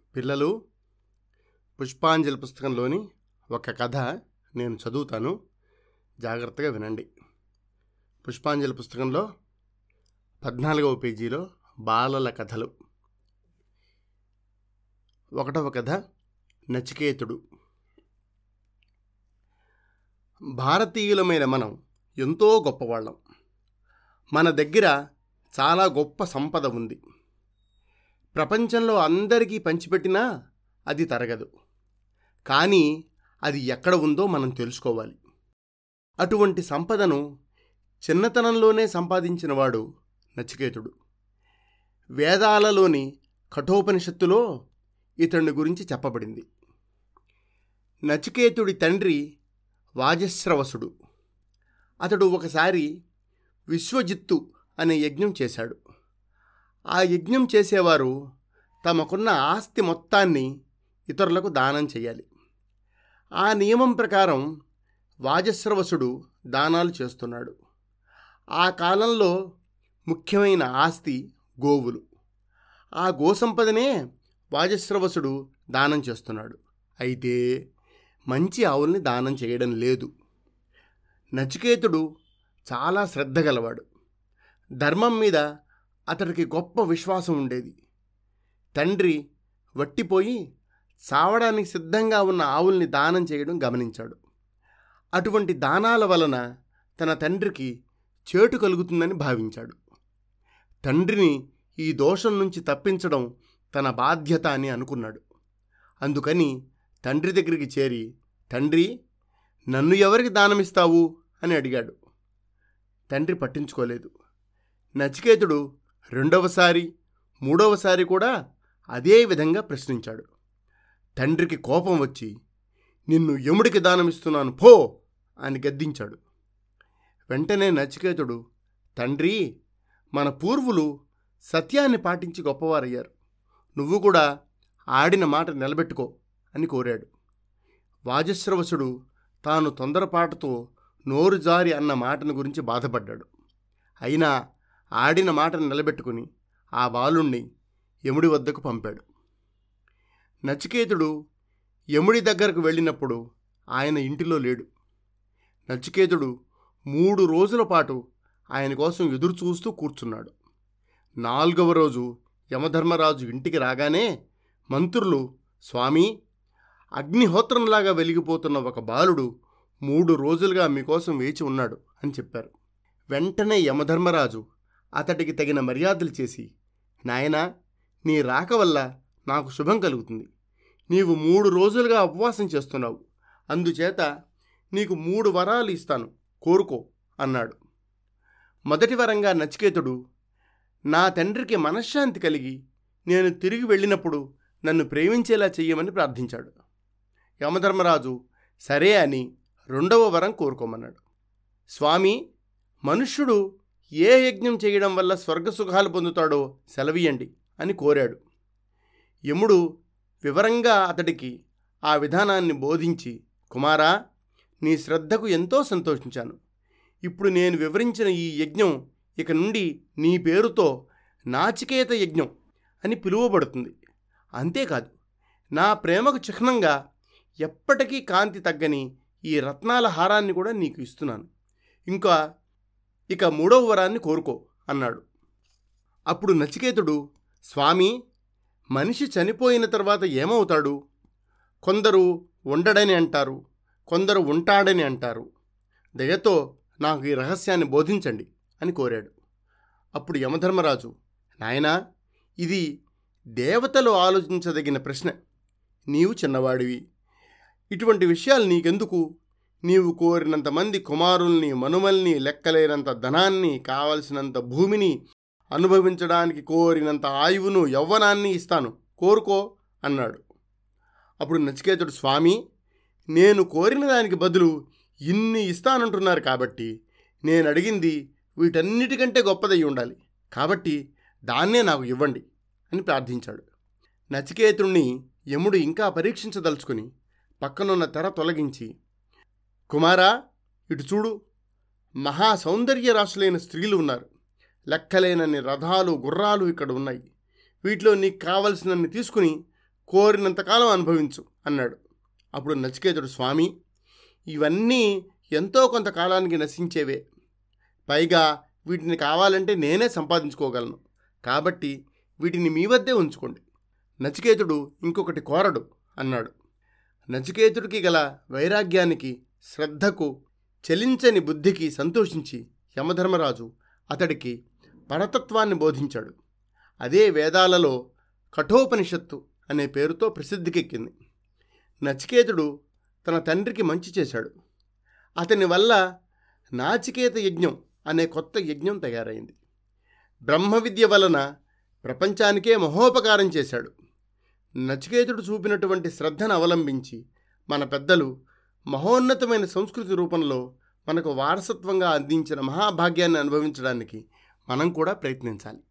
పిల్లలు, పుష్పాంజలి పుస్తకంలోని ఒక కథ నేను చదువుతాను, జాగ్రత్తగా వినండి. పుష్పాంజలి పుస్తకంలో 14వ పేజీలో బాలల కథలు. 1వ కథ నచికేతుడు. భారతీయులమైన మనం ఎంతో గొప్పవాళ్ళం. మన దగ్గర చాలా గొప్ప సంపద ఉంది. ప్రపంచంలో అందరికీ పంచిపెట్టినా అది తరగదు. కానీ అది ఎక్కడ ఉందో మనం తెలుసుకోవాలి. అటువంటి సంపదను చిన్నతనంలోనే సంపాదించినవాడు నచికేతుడు. వేదాలలోని కఠోపనిషత్తులో ఇతని గురించి చెప్పబడింది. నచికేతుడి తండ్రి వాజశ్రవసుడు. అతడు ఒకసారి విశ్వజిత్తు అనే యజ్ఞం చేశాడు. ఆ యజ్ఞం చేసేవారు తమకున్న ఆస్తి మొత్తాన్ని ఇతరులకు దానం చేయాలి. ఆ నియమం ప్రకారం వాజశ్రవసుడు దానాలు చేస్తున్నాడు. ఆ కాలంలో ముఖ్యమైన ఆస్తి గోవులు. ఆ గోసంపదనే వాజశ్రవసుడు దానం చేస్తున్నాడు. అయితే మంచి ఆవుల్ని దానం చేయడం లేదు. నచికేతుడు చాలా శ్రద్ధ గలవాడు. ధర్మం మీద అతడికి గొప్ప విశ్వాసం ఉండేది. తండ్రి వట్టిపోయి చావడానికి సిద్ధంగా ఉన్న ఆవుల్ని దానం చేయడం గమనించాడు. అటువంటి దానాల వలన తన తండ్రికి చేటు కలుగుతుందని భావించాడు. తండ్రిని ఈ దోషం నుంచి తప్పించడం తన బాధ్యత అని అనుకున్నాడు. అందుకని తండ్రి దగ్గరికి చేరి, తండ్రి, నన్ను ఎవరికి దానమిస్తావు అని అడిగాడు. తండ్రి పట్టించుకోలేదు. నచికేతుడు రెండవసారి, మూడవసారి కూడా అదే విధంగా ప్రశ్నించాడు. తండ్రికి కోపం వచ్చి, నిన్ను యముడికి దానమిస్తున్నాను పో అని గద్దించాడు. వెంటనే నచికేతుడు, తండ్రి, మన పూర్వులు సత్యాన్ని పాటించి గొప్పవారయ్యారు. నువ్వు కూడా ఆడిన మాట నిలబెట్టుకో అని కోరాడు. వాజశ్రవసుడు తాను తొందరపాటుతో నోరు జారి అన్న మాటను గురించి బాధపడ్డాడు. అయినా ఆడిన మాటను నిలబెట్టుకుని ఆ బాలుణ్ణి యముడి వద్దకు పంపాడు. నచికేతుడు యముడి దగ్గరకు వెళ్ళినప్పుడు ఆయన ఇంటిలో లేడు. నచికేతుడు 3 రోజుల పాటు ఆయన కోసం ఎదురు చూస్తూ కూర్చున్నాడు. 4వ రోజు యమధర్మరాజు ఇంటికి రాగానే మంత్రులు, స్వామి, అగ్నిహోత్రంలాగా వెలిగిపోతున్న ఒక బాలుడు 3 రోజులుగా మీకోసం వేచి ఉన్నాడు అని చెప్పారు. వెంటనే యమధర్మరాజు అతడికి తగిన మర్యాదలు చేసి, నాయనా, నీ రాక వల్ల నాకు శుభం కలుగుతుంది. నీవు 3 రోజులుగా ఉపవాసం చేస్తున్నావు. అందుచేత నీకు 3 వరాలు ఇస్తాను, కోరుకో అన్నాడు. మొదటి వరంగా నచికేతుడు, నా తండ్రికి మనశ్శాంతి కలిగి నేను తిరిగి వెళ్ళినప్పుడు నన్ను ప్రేమించేలా చెయ్యమని ప్రార్థించాడు. యమధర్మరాజు సరే అని 2వ వరం కోరుకోమన్నాడు. స్వామి, మనుష్యుడు ఏ యజ్ఞం చేయడం వల్ల స్వర్గసుఖాలు పొందుతాడో సెలవీయండి అని కోరాడు. యముడు వివరంగా అతడికి ఆ విధానాన్ని బోధించి, కుమారా, నీ శ్రద్ధకు ఎంతో సంతోషించాను. ఇప్పుడు నేను వివరించిన ఈ యజ్ఞం ఇక నుండి నీ పేరుతో నాచికేత యజ్ఞం అని పిలువబడుతుంది. అంతేకాదు, నా ప్రేమకు చిహ్నంగా ఎప్పటికీ కాంతి తగ్గని ఈ రత్నాల హారాన్ని కూడా నీకు ఇస్తున్నాను. ఇక 3వ వరాన్ని కోరుకో అన్నాడు. అప్పుడు నచికేతుడు, స్వామి, మనిషి చనిపోయిన తర్వాత ఏమవుతాడు? కొందరు ఉండడని అంటారు, కొందరు ఉంటాడని అంటారు. దయతో నాకు ఈ రహస్యాన్ని బోధించండి అని కోరాడు. అప్పుడు యమధర్మరాజు, నాయనా, ఇది దేవతలు ఆలోచించదగిన ప్రశ్న. నీవు చిన్నవాడివి, ఇటువంటి విషయాలు నీకెందుకు? నీవు కోరినంతమంది కుమారుల్ని, మనుమల్ని, లెక్కలేనంత ధనాన్ని, కావలసినంత భూమిని, అనుభవించడానికి కోరినంత ఆయువును, యవ్వనాన్ని ఇస్తాను, కోరుకో అన్నాడు. అప్పుడు నచికేతుడు, స్వామి, నేను కోరిన దానికి బదులు ఇన్ని ఇస్తానంటున్నారు కాబట్టి నేను అడిగింది వీటన్నిటికంటే గొప్పదై ఉండాలి. కాబట్టి దాన్నే నాకు ఇవ్వండి అని ప్రార్థించాడు. నచికేతుణ్ణి యముడు ఇంకా పరీక్షించదలుచుకుని పక్కనున్న తెర తొలగించి, కుమారా, ఇటు చూడు, మహా సౌందర్య రాశులైన స్త్రీలు ఉన్నారు. లెక్కలేనన్ని రథాలు, గుర్రాలు ఇక్కడ ఉన్నాయి. వీటిలో నీకు కావలసినన్ని తీసుకుని కోరినంతకాలం అనుభవించు అన్నాడు. అప్పుడు నచికేతుడు, స్వామి, ఇవన్నీ ఎంతో కొంతకాలానికి నశించేవే, పైగా వీటిని కావాలంటే నేనే సంపాదించుకోగలను, కాబట్టి వీటిని మీ వద్దే ఉంచుకోండి. నచికేతుడు ఇంకొకటి కోరడు అన్నాడు. నచికేతుడికి గల వైరాగ్యానికి, శ్రద్ధకు, చలించని బుద్ధికి సంతోషించి యమధర్మరాజు అతడికి పరతత్వాన్ని బోధించాడు. అదే వేదాలలో కఠోపనిషత్తు అనే పేరుతో ప్రసిద్ధికెక్కింది. నచికేతుడు తన తండ్రికి మంచి చేశాడు. అతని వల్ల నాచికేత యజ్ఞం అనే కొత్త యజ్ఞం తయారైంది. బ్రహ్మ విద్య వలన ప్రపంచానికే మహోపకారం చేశాడు. నచికేతుడు చూపినటువంటి శ్రద్ధను అవలంబించి మన పెద్దలు మహోన్నతమైన సంస్కృతి రూపంలో మనకు వారసత్వంగా అందించిన మహాభాగ్యాన్ని అనుభవించడానికి మనం కూడా ప్రయత్నించాలి.